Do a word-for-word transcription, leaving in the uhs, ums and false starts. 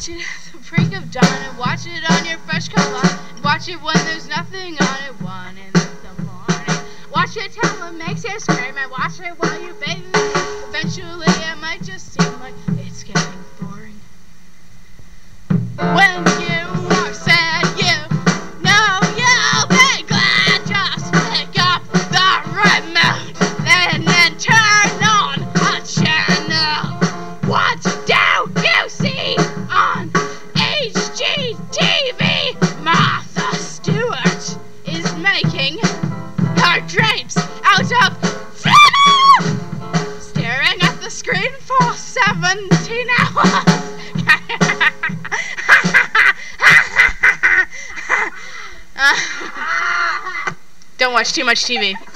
Watch it at the break of dawn, and watch it on your fresh cut lawn, and watch it when there's nothing on it, one in the morning. Watch it till it makes you scream, and watch it while you're bathing. Eventually it might just seem like it's getting boring. When you are sad, you know you'll be glad. Just pick up the remote, and then turn on a channel. What do you see on H G T V? Martha Stewart is making her drapes out of flannel, staring at the screen for seventeen hours. Don't watch too much T V.